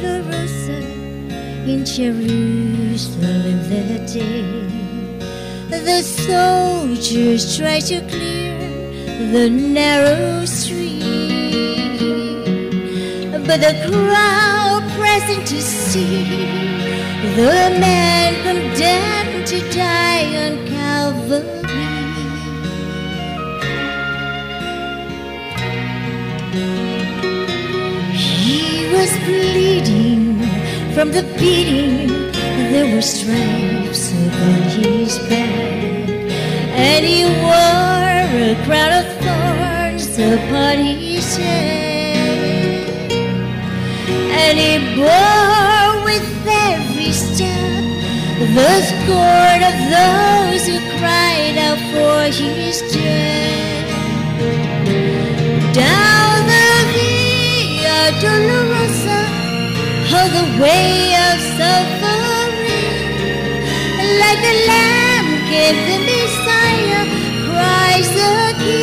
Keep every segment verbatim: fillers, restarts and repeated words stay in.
Dolorosa in Jerusalem that day. The soldiers tried to clear the narrow street, but the crowd present to see the man condemned to die on Calvary. He was bleeding from the beating. There were stripes upon his back, and he wore a crown of thorns upon his head, and he bore with every step the scorn of those who cried out for his death. Down the Via Dolorosa, all the way of suffering, like a lamb came the Messiah, Christ the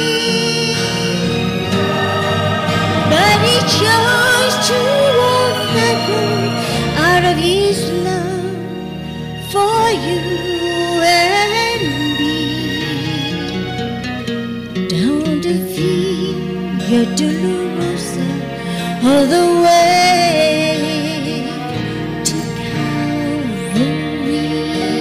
King. But he chose to walk that road out of his love for you and me. Down the Via Dolorosa, all the way to Calvary.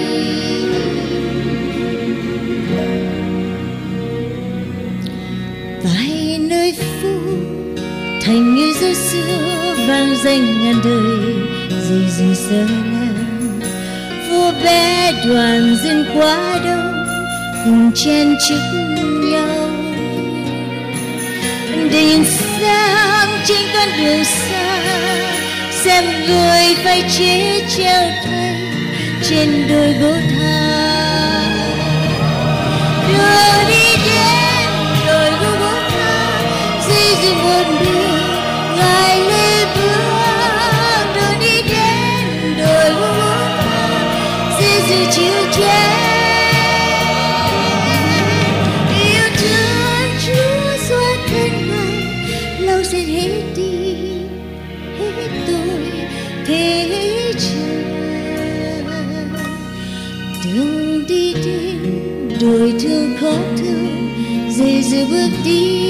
Tại nơi phố thành như gió xưa vang danh ngàn đời, gì gì sơ ngàn vua bé đoàn dân quá đông cùng chen chúc nhau để nhìn sang trên con đường xa, xem người phải chết treo thay trên đôi gỗ tha. Đưa đi đến đôi gỗ tha, Giêsu một mình Ngài lên bước. Đưa đi đến đôi gỗ tha, Giêsu chịu chết. Yêu thương Chúa xóa thân Ngài, lâu sẽ hết đi, hết tôi thế chờ. Đường đi đến đồi thương khó thương, Giêsu bước đi.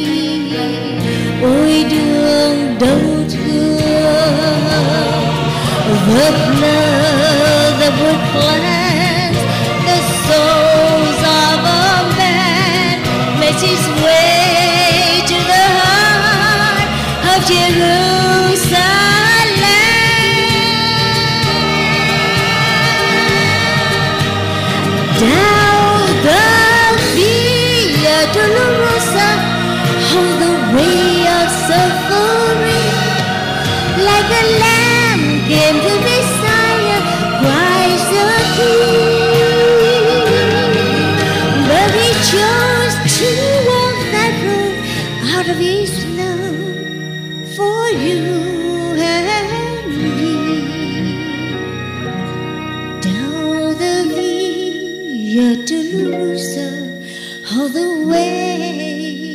Ôi đường đau thương, the blood that would cleanse the souls of a man makes his way to the heart of Jerusalem. Down the Via Dolorosa, all the way of suffering, like a lamb came the Messiah, Christ the King. But he chose to walk that road out of his love for you and me. Down the Via Dolorosa, all the way